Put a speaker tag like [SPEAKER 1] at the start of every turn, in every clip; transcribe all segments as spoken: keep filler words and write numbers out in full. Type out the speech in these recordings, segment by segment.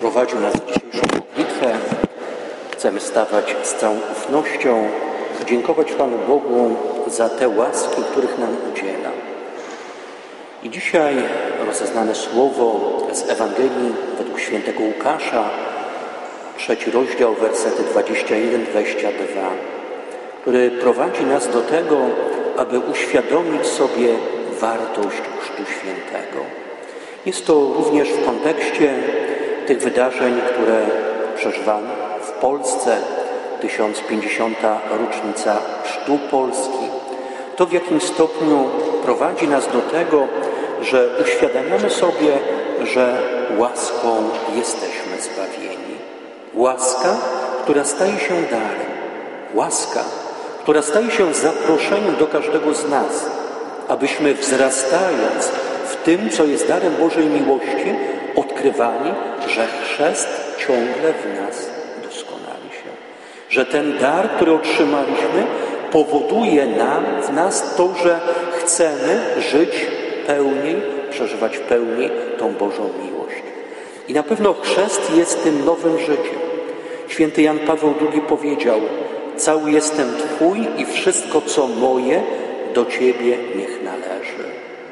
[SPEAKER 1] poprowadził nas w dzisiejszą modlitwę, chcemy stawać z całą ufnością i dziękować Panu Bogu za te łaski, których nam udziela. I dzisiaj rozeznane słowo z Ewangelii według świętego Łukasza, trzeci rozdział, wersety dwadzieścia jeden do dwudziestego drugiego, który prowadzi nas do tego, aby uświadomić sobie wartość Chrztu Świętego. Jest to również w kontekście tych wydarzeń, które przeżywamy w Polsce, tysiąc pięćdziesiąta rocznica Chrztu Polski. To w jakim stopniu prowadzi nas do tego, że uświadamiamy sobie, że łaską jesteśmy zbawieni. Łaska, która staje się darem. Łaska, która staje się zaproszeniem do każdego z nas, abyśmy wzrastając w tym, co jest darem Bożej miłości, odkrywali, że chrzest ciągle w nas doskonali się. Że ten dar, który otrzymaliśmy, powoduje nam, w nas to, że chcemy żyć pełniej, przeżywać pełniej tą Bożą miłość. I na pewno chrzest jest tym nowym życiem. Święty Jan Paweł drugi powiedział: cały jestem Twój i wszystko, co moje, do Ciebie niech należy.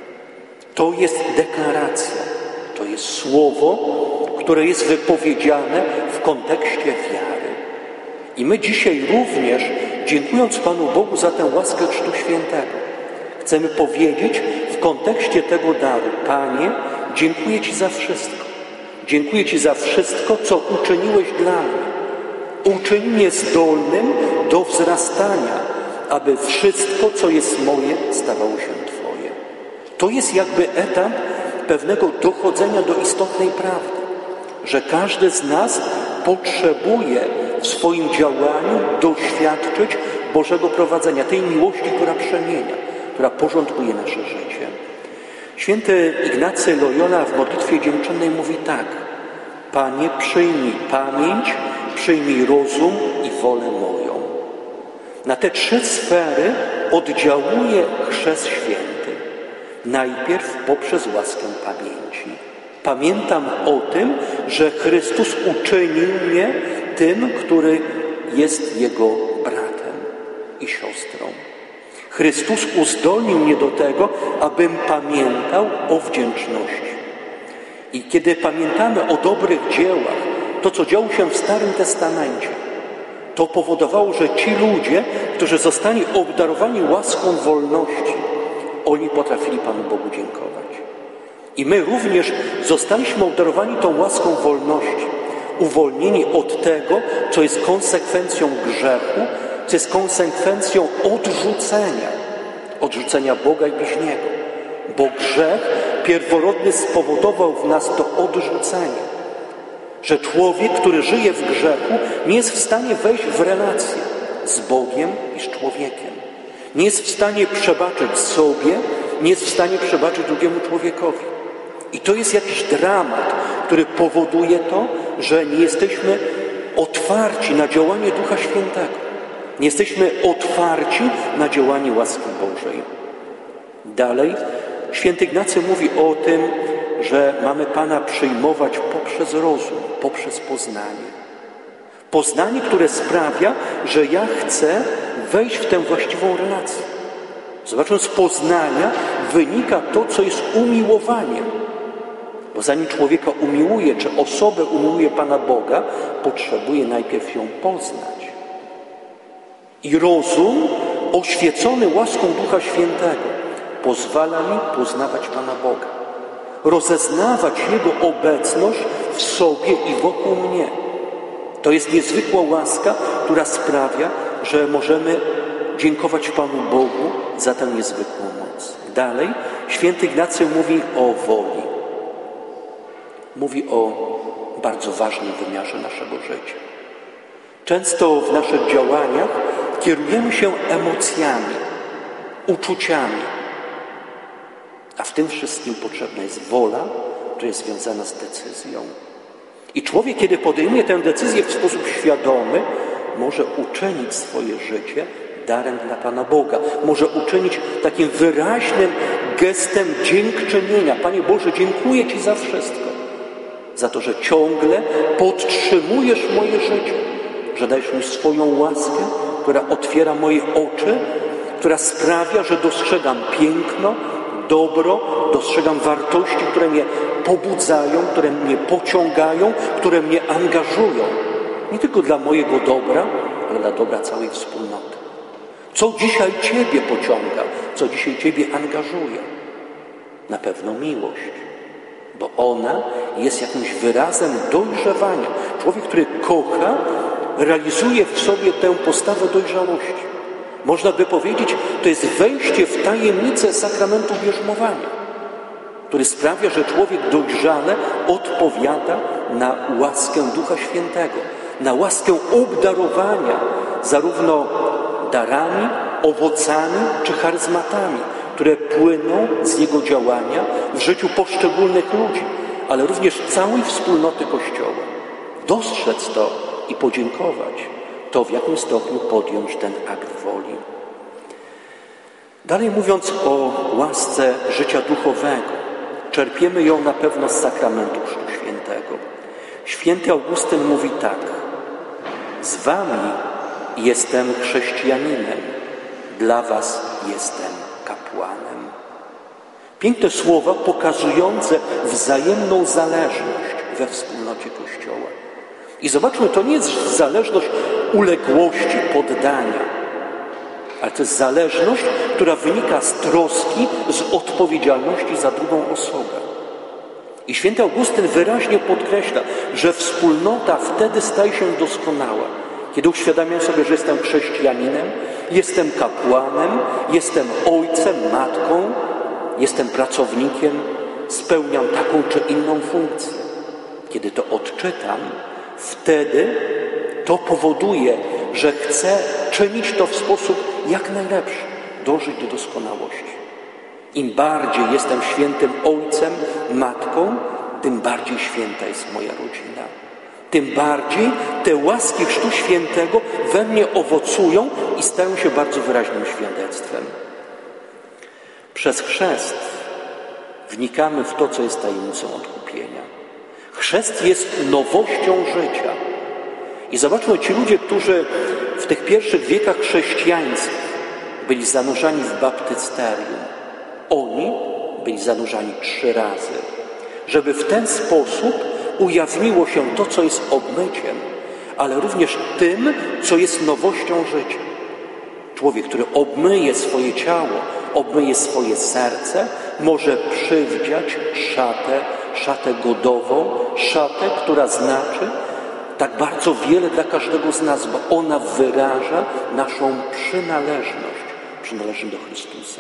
[SPEAKER 1] To jest deklaracja, to jest słowo, które jest wypowiedziane w kontekście wiary. I my dzisiaj również, dziękując Panu Bogu za tę łaskę Chrztu Świętego, chcemy powiedzieć w kontekście tego daru: Panie, dziękuję Ci za wszystko. Dziękuję Ci za wszystko, co uczyniłeś dla mnie. Uczyń mnie zdolnym do wzrastania, aby wszystko, co jest moje, stawało się Twoje. To jest jakby etap pewnego dochodzenia do istotnej prawdy, że każdy z nas potrzebuje w swoim działaniu doświadczyć Bożego prowadzenia, tej miłości, która przemienia, która porządkuje nasze życie. Święty Ignacy Loyola w modlitwie dziękczynnej mówi tak: Panie, przyjmij pamięć, przyjmij rozum i wolę moją. Na te trzy sfery oddziałuje Chrzest Święty. Najpierw poprzez łaskę pamięci. Pamiętam o tym, że Chrystus uczynił mnie tym, który jest Jego bratem i siostrą. Chrystus uzdolnił mnie do tego, abym pamiętał o wdzięczności. I kiedy pamiętamy o dobrych dziełach, to co działo się w Starym Testamencie, to powodowało, że ci ludzie, którzy zostali obdarowani łaską wolności, oni potrafili Panu Bogu dziękować. I my również zostaliśmy obdarowani tą łaską wolności, uwolnieni od tego, co jest konsekwencją grzechu, co jest konsekwencją odrzucenia, odrzucenia Boga i bliźniego. Bo grzech pierworodny spowodował w nas to odrzucenie. Że człowiek, który żyje w grzechu, nie jest w stanie wejść w relację z Bogiem i z człowiekiem. Nie jest w stanie przebaczyć sobie, nie jest w stanie przebaczyć drugiemu człowiekowi. I to jest jakiś dramat, który powoduje to, że nie jesteśmy otwarci na działanie Ducha Świętego. Nie jesteśmy otwarci na działanie łaski Bożej. Dalej święty Ignacy mówi o tym, że mamy Pana przyjmować poprzez rozum, poprzez poznanie. Poznanie, które sprawia, że ja chcę wejść w tę właściwą relację. Zobaczmy, z poznania wynika to, co jest umiłowaniem. Bo zanim człowieka umiłuje, czy osobę umiłuje Pana Boga, potrzebuje najpierw ją poznać. I rozum, oświecony łaską Ducha Świętego, pozwala mi poznawać Pana Boga. Rozeznawać Jego obecność w sobie i wokół mnie. To jest niezwykła łaska, która sprawia, że możemy dziękować Panu Bogu za tę niezwykłą moc. Dalej święty Ignacy mówi o woli. Mówi o bardzo ważnym wymiarze naszego życia. Często w naszych działaniach kierujemy się emocjami, uczuciami, a w tym wszystkim potrzebna jest wola, która jest związana z decyzją. I człowiek, kiedy podejmuje tę decyzję w sposób świadomy, może uczynić swoje życie darem dla Pana Boga. Może uczynić takim wyraźnym gestem dziękczynienia. Panie Boże, dziękuję Ci za wszystko. za to, że ciągle podtrzymujesz moje życie, że dajesz mi swoją łaskę, która otwiera moje oczy, która sprawia, że dostrzegam piękno, dobro, dostrzegam wartości, które mnie pobudzają, które mnie pociągają, które mnie angażują. Nie tylko dla mojego dobra, ale dla dobra całej wspólnoty. Co dzisiaj Ciebie pociąga, co dzisiaj Ciebie angażuje? Na pewno miłość, bo ona jest jakimś wyrazem dojrzewania. Człowiek, który kocha, realizuje w sobie tę postawę dojrzałości. Można by powiedzieć, to jest wejście w tajemnicę sakramentu bierzmowania, który sprawia, że człowiek dojrzale odpowiada na łaskę Ducha Świętego, na łaskę obdarowania zarówno darami, owocami czy charyzmatami, które płyną z Jego działania w życiu poszczególnych ludzi, ale również całej wspólnoty Kościoła. Dostrzec to i podziękować, to w jakim stopniu podjąć ten akt woli. Dalej mówiąc o łasce życia duchowego, czerpiemy ją na pewno z sakramentu Chrztu Świętego. Święty Augustyn mówi tak: z wami jestem chrześcijaninem, dla was jestem kapłanem. Piękne słowa pokazujące wzajemną zależność we wspólnocie Kościoła. I zobaczmy, to nie jest zależność uległości, poddania, ale to jest zależność, która wynika z troski, z odpowiedzialności za drugą osobę. I święty Augustyn wyraźnie podkreśla, że wspólnota wtedy staje się doskonała, kiedy uświadamiam sobie, że jestem chrześcijaninem, jestem kapłanem, jestem ojcem, matką, jestem pracownikiem, spełniam taką czy inną funkcję. Kiedy to odczytam, wtedy to powoduje, że chcę czynić to w sposób jak najlepszy, dążyć do doskonałości. Im bardziej jestem świętym ojcem, matką, tym bardziej święta jest moja rodzina. Tym bardziej te łaski Chrztu Świętego we mnie owocują i stają się bardzo wyraźnym świadectwem. Przez chrzest wnikamy w to, co jest tajemnicą odkupienia. Chrzest jest nowością życia. I zobaczmy, ci ludzie, którzy w tych pierwszych wiekach chrześcijańskich byli zanurzani w baptysterium, oni byli zanurzani trzy razy, żeby w ten sposób ujawniło się to, co jest obmyciem, ale również tym, co jest nowością życia. Człowiek, który obmyje swoje ciało, obmyje swoje serce, może przywdziać szatę, szatę godową, szatę, która znaczy tak bardzo wiele dla każdego z nas, bo ona wyraża naszą przynależność, przynależność do Chrystusa.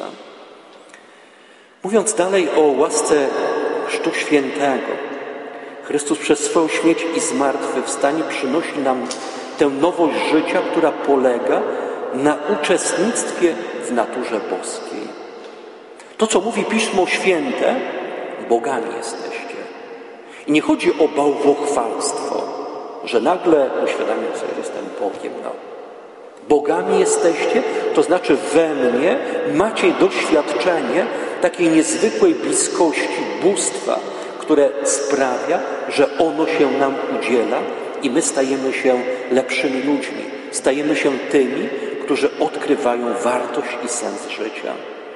[SPEAKER 1] Mówiąc dalej o łasce Chrztu Świętego, Chrystus przez swoją śmierć i zmartwychwstanie przynosi nam tę nowość życia, która polega na uczestnictwie w naturze boskiej. To, co mówi Pismo Święte, bogami jesteście. I nie chodzi o bałwochwalstwo, że nagle uświadamiam sobie, że jestem Bogiem. No. Bogami jesteście, to znaczy we mnie macie doświadczenie takiej niezwykłej bliskości, bóstwa, które sprawia, że ono się nam udziela i my stajemy się lepszymi ludźmi. Stajemy się tymi, którzy odkrywają wartość i sens życia.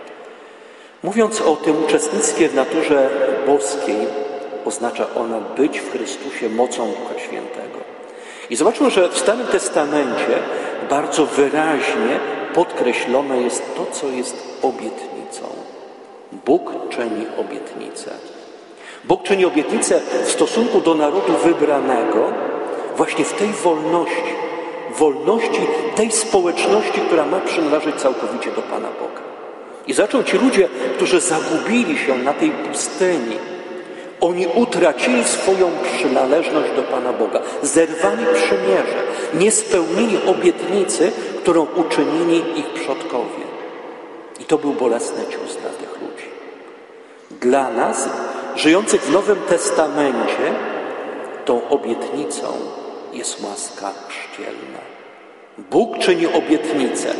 [SPEAKER 1] Mówiąc o tym uczestnictwie w naturze boskiej, oznacza ona być w Chrystusie mocą Ducha Świętego. I zobaczmy, że w Starym Testamencie bardzo wyraźnie podkreślone jest to, co jest obietnicą. Bóg czyni obietnicę. Bóg czyni obietnicę w stosunku do narodu wybranego właśnie w tej wolności, wolności tej społeczności, która ma przynależeć całkowicie do Pana Boga. I zaczął ci ludzie, którzy zagubili się na tej pustyni, oni utracili swoją przynależność do Pana Boga, zerwali przymierze, nie spełnili obietnicy, którą uczynili ich przodkowie. I to był bolesny cios dla tych ludzi. Dla nas, żyjących w Nowym Testamencie, tą obietnicą jest łaska chrzcielna. Bóg czyni obietnicę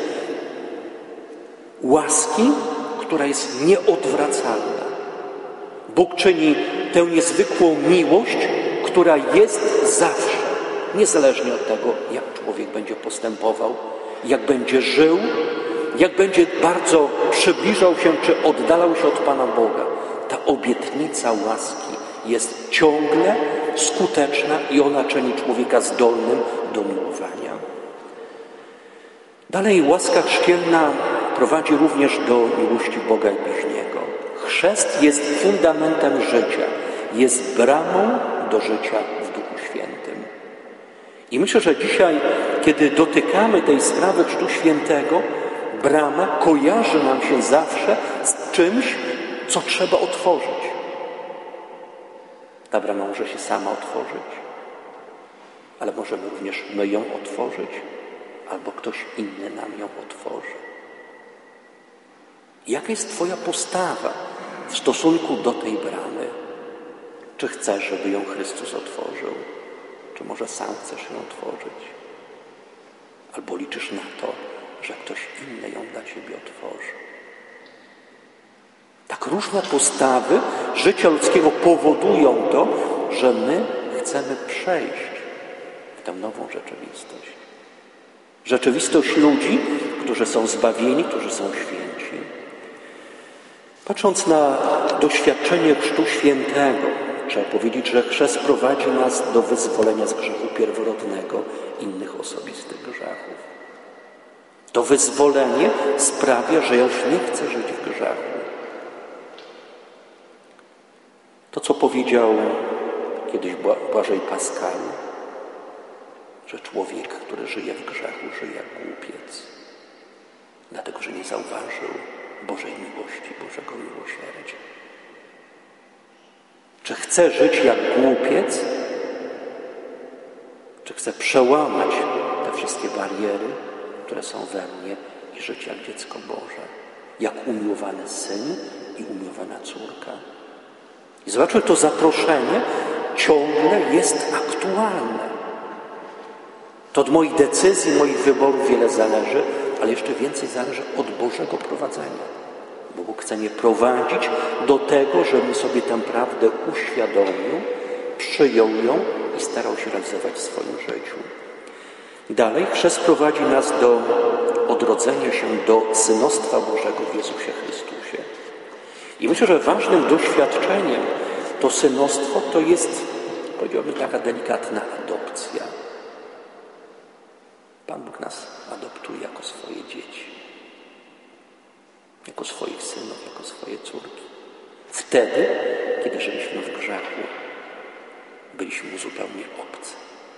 [SPEAKER 1] łaski, która jest nieodwracalna. Bóg czyni tę niezwykłą miłość która jest zawsze, niezależnie od tego, jak człowiek będzie postępował, jak będzie żył, jak będzie bardzo przybliżał się czy oddalał się od Pana Boga. Ta obietnica łaski jest ciągle skuteczna i ona czyni człowieka zdolnym do miłowania. Dalej łaska chrzcielna prowadzi również do miłości Boga i bliźniego. Chrzest jest fundamentem życia, jest bramą do życia w Duchu Świętym. I myślę, że dzisiaj, kiedy dotykamy tej sprawy Chrztu Świętego, brama kojarzy nam się zawsze z czymś, co trzeba otworzyć. Ta brama może się sama otworzyć, ale możemy również my ją otworzyć, albo ktoś inny nam ją otworzy. Jaka jest Twoja postawa w stosunku do tej bramy? Czy chcesz, żeby ją Chrystus otworzył? Czy może sam chcesz ją otworzyć? Albo liczysz na to, że ktoś inny ją dla Ciebie otworzy? Tak różne postawy życia ludzkiego powodują to, że my chcemy przejść w tę nową rzeczywistość. Rzeczywistość ludzi, którzy są zbawieni, którzy są święci. Patrząc na doświadczenie Chrztu Świętego, trzeba powiedzieć, że chrzest prowadzi nas do wyzwolenia z grzechu pierworodnego, innych osobistych grzechów. To wyzwolenie sprawia, że ja już nie chcę żyć w grzechu. To, co powiedział kiedyś Błażej Pascal, że człowiek, który żyje w grzechu, żyje jak głupiec, dlatego że nie zauważył Bożej miłości, Bożego miłosierdzia. Czy chcę żyć jak głupiec, czy chcę przełamać te wszystkie bariery, które są we mnie i żyć jak dziecko Boże, jak umiłowany syn i umiłowana córka. I zobaczmy, to zaproszenie ciągle jest aktualne. To od moich decyzji, moich wyborów wiele zależy, ale jeszcze więcej zależy od Bożego prowadzenia. Bo Bóg chce mnie prowadzić do tego, żebym sobie tę prawdę uświadomił, przyjął ją i starał się realizować w swoim życiu. Dalej chrzest prowadzi nas do odrodzenia się do synostwa Bożego w Jezusie Chrystusie. I myślę, że ważnym doświadczeniem to synostwo to jest, powiedziałbym, taka delikatna adopcja. Pan Bóg nas adoptuje jako swoje dzieci, jako swoich synów, jako swoje córki. Wtedy, kiedy żyliśmy w grzechu, byliśmy mu zupełnie obcy.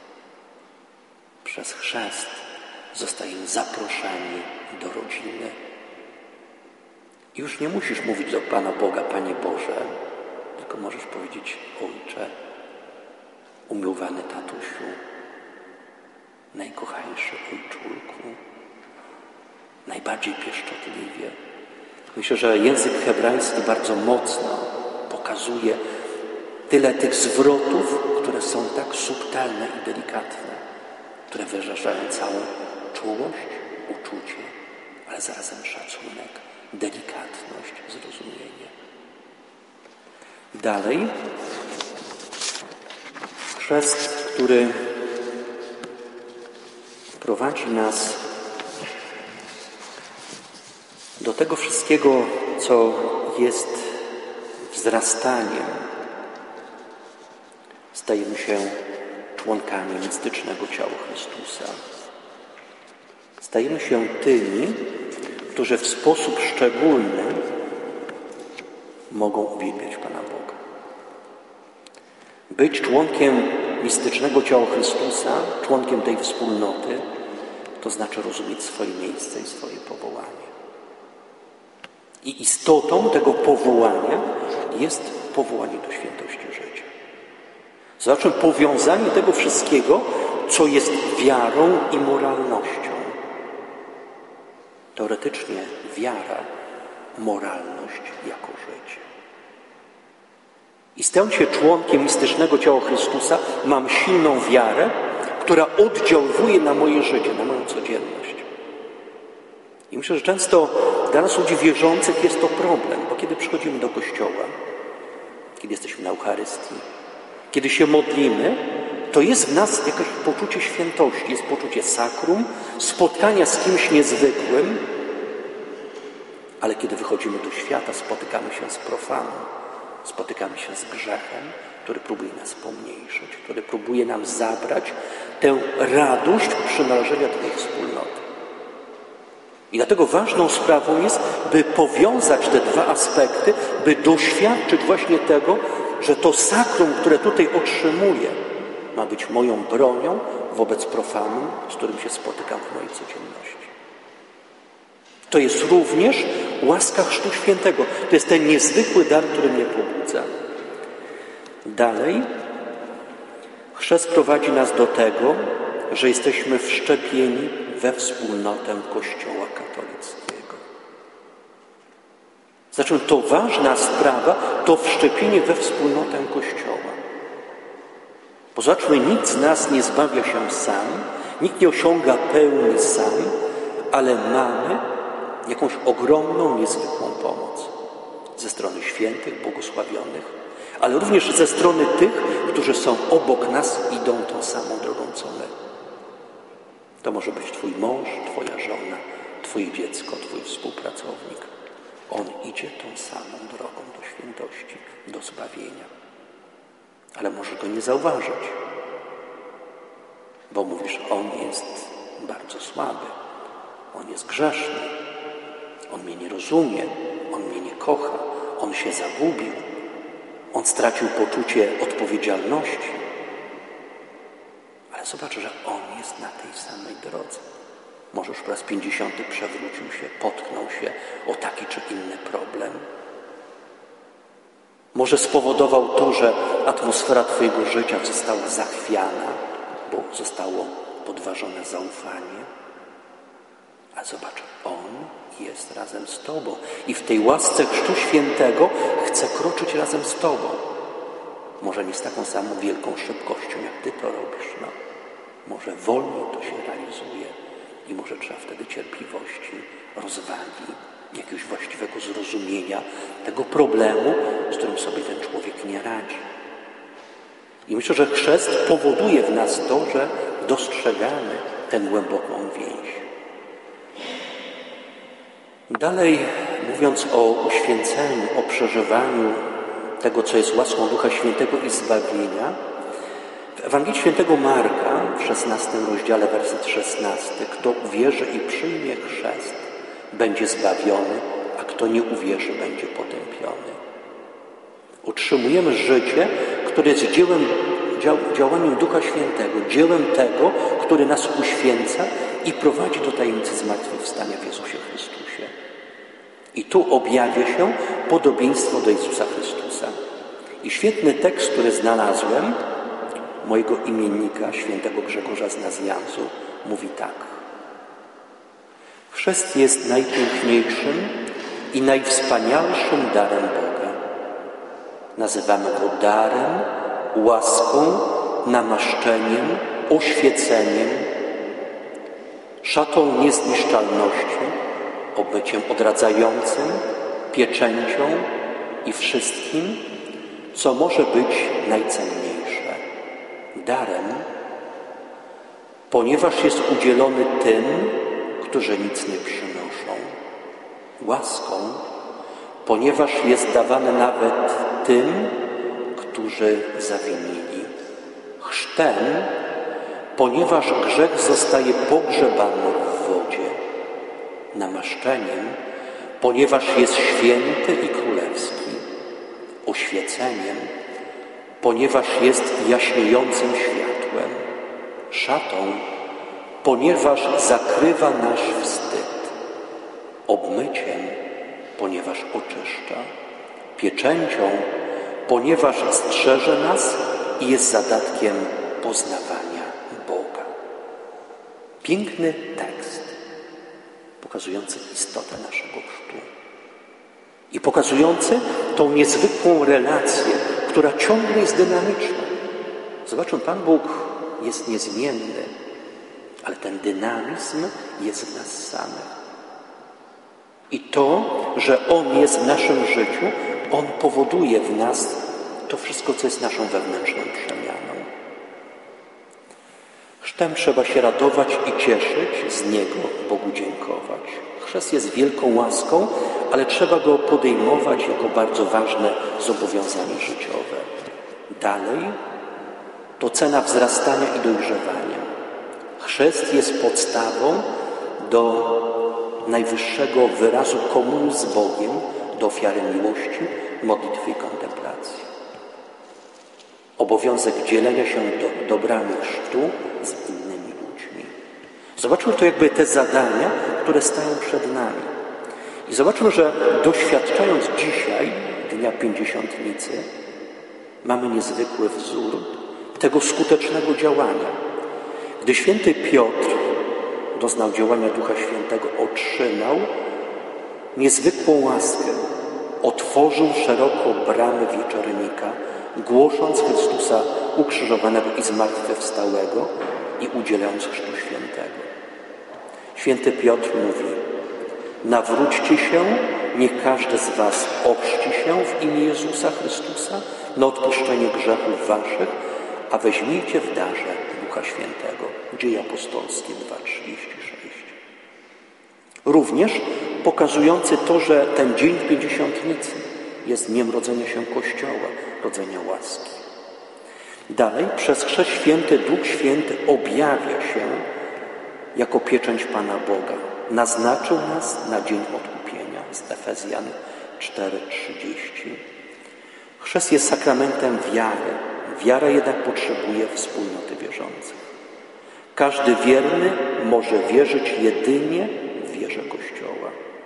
[SPEAKER 1] Przez chrzest zostajemy zaproszeni do rodziny. I już nie musisz mówić do Pana Boga, Panie Boże, tylko możesz powiedzieć: Ojcze, umiłowany tatusiu, najkochańszy ojczulku, najbardziej pieszczotliwie. Myślę, że język hebrajski bardzo mocno pokazuje tyle tych zwrotów, które są tak subtelne i delikatne, które wyrażają całą czułość, uczucie, ale zarazem szacunek, delikatność, zrozumienie. Dalej chrzest, który prowadzi nas do tego wszystkiego, co jest wzrastaniem. Stajemy się członkami mistycznego ciała Chrystusa. Stajemy się tymi, którzy w sposób szczególny mogą uwielbiać Pana Boga. Być członkiem mistycznego ciała Chrystusa, członkiem tej wspólnoty, to znaczy rozumieć swoje miejsce i swoje powołanie. I istotą tego powołania jest powołanie do świętości życia. Zobaczmy powiązanie tego wszystkiego, co jest wiarą i moralnością. Teoretycznie wiara, moralność jako życie. I stając się członkiem mistycznego ciała Chrystusa, mam silną wiarę, która oddziałuje na moje życie, na moją codzienność. I myślę, że często dla nas ludzi wierzących jest to problem, bo kiedy przychodzimy do kościoła, kiedy jesteśmy na Eucharystii, Kiedy się modlimy, to jest w nas jakieś poczucie świętości, jest poczucie sakrum, spotkania z kimś niezwykłym, ale kiedy wychodzimy do świata, spotykamy się z profaną, spotykamy się z grzechem, który próbuje nas pomniejszyć, który próbuje nam zabrać tę radość przynależenia do tej wspólnoty. I dlatego ważną sprawą jest, by powiązać te dwa aspekty, by doświadczyć właśnie tego, że to sakrum, które tutaj otrzymuję, ma być moją bronią wobec profanu, z którym się spotykam w mojej codzienności. To jest również łaska Chrztu Świętego. To jest ten niezwykły dar, który mnie pobudza. Dalej, chrzest prowadzi nas do tego, że jesteśmy wszczepieni we wspólnotę Kościoła katolickiego. Znaczy, to ważna sprawa, to wszczepienie we wspólnotę Kościoła. Bo zobaczmy, nikt z nas nie zbawia się sam, nikt nie osiąga pełni sam, ale mamy jakąś ogromną, niezwykłą pomoc ze strony świętych, błogosławionych, ale również ze strony tych, którzy są obok nas, idą tą samą drogą, co my. To może być twój mąż, twoja żona, twoje dziecko, twój współpracownik. On idzie tą samą drogą do świętości, do zbawienia. Ale możesz go nie zauważyć, bo mówisz, on jest bardzo słaby, on jest grzeszny, on mnie nie rozumie, on mnie nie kocha, on się zagubił, on stracił poczucie odpowiedzialności. Ale zobacz, że on jest na tej samej drodze. Może już po raz pięćdziesiąty przewrócił się, potknął się o taki czy inny problem. Może spowodował to, że atmosfera twojego życia została zachwiana, bo zostało podważone zaufanie. Ale zobacz, on jest razem z tobą i w tej łasce Chrztu Świętego chce kroczyć razem z tobą. Może nie z taką samą wielką szybkością, jak ty to robisz. No. Może wolniej to się realizuje i może trzeba wtedy cierpliwości, rozwagi, jakiegoś właściwego zrozumienia tego problemu, z którym sobie ten człowiek nie radzi. I myślę, że chrzest powoduje w nas to, że dostrzegamy tę głęboką więź. Dalej, mówiąc o uświęceniu, o przeżywaniu tego, co jest łaską Ducha Świętego i zbawienia, w Ewangelii Świętego Marka w szesnastym rozdziale, werset szesnasty, kto uwierzy i przyjmie chrzest, będzie zbawiony, a kto nie uwierzy, będzie potępiony. Otrzymujemy życie, które jest dziełem, dział, działaniem Ducha Świętego, dziełem tego, który nas uświęca i prowadzi do tajemnicy zmartwychwstania w Jezusie Chrystusie. I tu objawia się podobieństwo do Jezusa Chrystusa. I świetny tekst, który znalazłem, mojego imiennika, świętego Grzegorza z Nazjanzu, mówi tak. Chrzest jest najpiękniejszym i najwspanialszym darem Boga. Nazywamy go darem, łaską, namaszczeniem, oświeceniem, szatą niezniszczalności, obmyciem odradzającym, pieczęcią i wszystkim, co może być najcenniejsze. Darem, ponieważ jest udzielony tym, którzy nic nie przynoszą. Łaską, ponieważ jest dawany nawet tym, którzy zawinili. Chrztem, ponieważ grzech zostaje pogrzebany w wodzie. Namaszczeniem, ponieważ jest święty i królewski. Oświeceniem, ponieważ jest jaśniejącym światłem. Szatą, ponieważ zakrywa nasz wstyd. Obmyciem, ponieważ oczyszcza. Pieczęcią, ponieważ strzeże nas i jest zadatkiem poznawania Boga. Piękny tekst, pokazujący istotę naszego chrztu i pokazujący tą niezwykłą relację, która ciągle jest dynamiczna. Zobaczmy, Pan Bóg jest niezmienny, ale ten dynamizm jest w nas samych. I to, że On jest w naszym życiu, On powoduje w nas to wszystko, co jest naszą wewnętrzną przemianą. Chrztem trzeba się radować i cieszyć, z niego Bogu dziękować. Chrzest jest wielką łaską, ale trzeba go podejmować jako bardzo ważne zobowiązanie życiowe. Dalej to cena wzrastania i dojrzewania. Chrzest jest podstawą do najwyższego wyrazu komunii z Bogiem, do ofiary miłości, modlitwy i kontemplacji. Obowiązek dzielenia się do, dobrami chrztu z innymi ludźmi. Zobaczmy to jakby te zadania, które stają przed nami. I zobaczmy, że doświadczając dzisiaj Dnia Pięćdziesiątnicy, mamy niezwykły wzór tego skutecznego działania. Gdy święty Piotr doznał działania Ducha Świętego, otrzymał niezwykłą łaskę. Otworzył szeroko bramy wieczornika, głosząc Chrystusa ukrzyżowanego i zmartwychwstałego i udzielając Chrztu Świętego. Święty Piotr mówi: nawróćcie się, niech każdy z was ochrzci się w imię Jezusa Chrystusa na odpuszczenie grzechów waszych, a weźmijcie w darze Ducha Świętego. Dzieje apostolskie dwa trzydzieści sześć. Również pokazujący to, że ten dzień Pięćdziesiątnicy jest dniem rodzenia się Kościoła, rodzenia łaski. Dalej, przez chrzest święty Duch Święty objawia się jako pieczęć Pana Boga. Naznaczył nas na dzień odkupienia z Efezjan cztery trzydzieści. Chrzest jest sakramentem wiary. Wiara jednak potrzebuje wspólnoty wierzących. Każdy wierny może wierzyć jedynie w wierze Kościoła.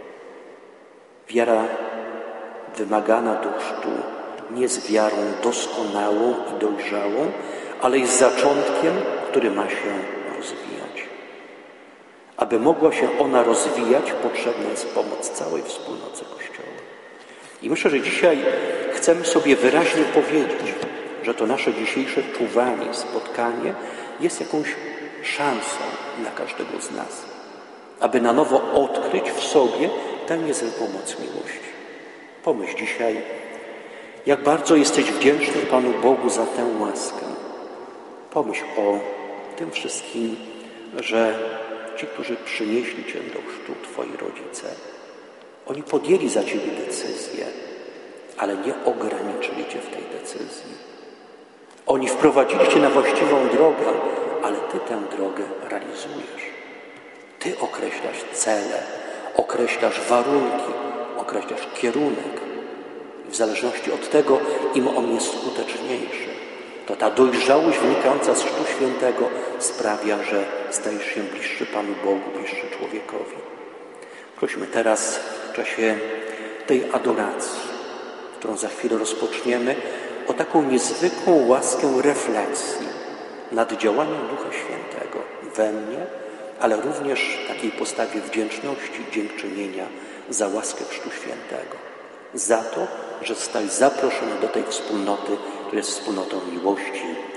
[SPEAKER 1] Wiara wymagana do chrztu nie jest wiarą doskonałą i dojrzałą, ale jest zaczątkiem, który ma się rozwijać. Aby mogła się ona rozwijać, potrzebna jest pomoc całej wspólnoty Kościoła. I myślę, że dzisiaj chcemy sobie wyraźnie powiedzieć, że to nasze dzisiejsze czuwanie, spotkanie jest jakąś szansą dla każdego z nas, aby na nowo odkryć w sobie tę niezwykłą moc miłości. Pomyśl dzisiaj, jak bardzo jesteś wdzięczny Panu Bogu za tę łaskę. Pomyśl o tym wszystkim, że ci, którzy przynieśli Cię do chrztu, Twoi rodzice, oni podjęli za Ciebie decyzję, ale nie ograniczyli Cię w tej decyzji. Oni wprowadzili Cię na właściwą drogę, ale Ty tę drogę realizujesz. Ty określasz cele, określasz warunki, określasz kierunek. W zależności od tego, im on jest skuteczniejszy, to ta dojrzałość wynikająca z Chrztu Świętego sprawia, że stajesz się bliższy Panu Bogu, bliższy człowiekowi. Prośmy teraz w czasie tej adoracji, którą za chwilę rozpoczniemy, o taką niezwykłą łaskę refleksji nad działaniem Ducha Świętego we mnie, ale również takiej postawie wdzięczności i dziękczynienia za łaskę Chrztu Świętego. Za to, że zostałeś zaproszony do tej wspólnoty, która jest wspólnotą miłości